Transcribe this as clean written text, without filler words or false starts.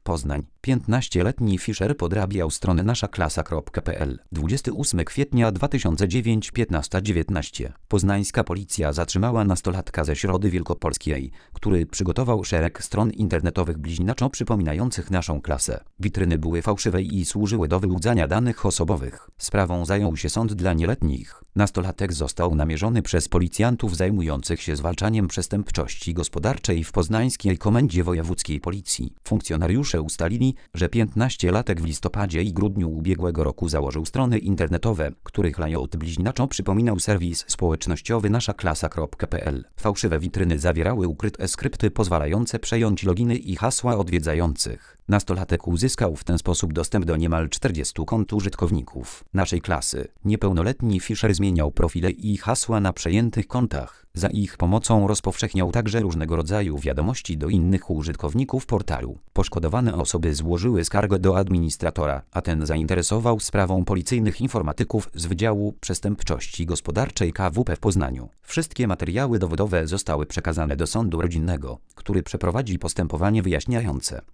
Poznań. 15-letni Fischer podrabiał stronę naszaklasa.pl. 28 kwietnia 2009, 15:19. Poznańska policja zatrzymała nastolatka ze Środy Wielkopolskiej, który przygotował szereg stron internetowych bliźniaczo przypominających naszą klasę. Witryny były fałszywe i służyły do wyłudzania danych osobowych. Sprawą zajął się sąd dla nieletnich. Nastolatek został namierzony przez policjantów zajmujących się zwalczaniem przestępczości gospodarczej w Poznańskiej Komendzie Wojewódzkiej Policji. Funkcjonariusze ustalili, że 15-latek w listopadzie i grudniu ubiegłego roku założył strony internetowe, których layout bliźniaczo przypominał serwis społecznościowy naszaklasa.pl. Fałszywe witryny zawierały ukryte skrypty pozwalające przejąć loginy i hasła odwiedzających. Nastolatek uzyskał w ten sposób dostęp do niemal 40 kont użytkowników naszej klasy. Niepełnoletni Fischer zmieniał profile i hasła na przejętych kontach. Za ich pomocą rozpowszechniał także różnego rodzaju wiadomości do innych użytkowników portalu. Poszkodowane osoby złożyły skargę do administratora, a ten zainteresował sprawą policyjnych informatyków z Wydziału Przestępczości Gospodarczej KWP w Poznaniu. Wszystkie materiały dowodowe zostały przekazane do sądu rodzinnego, który przeprowadzi postępowanie wyjaśniające.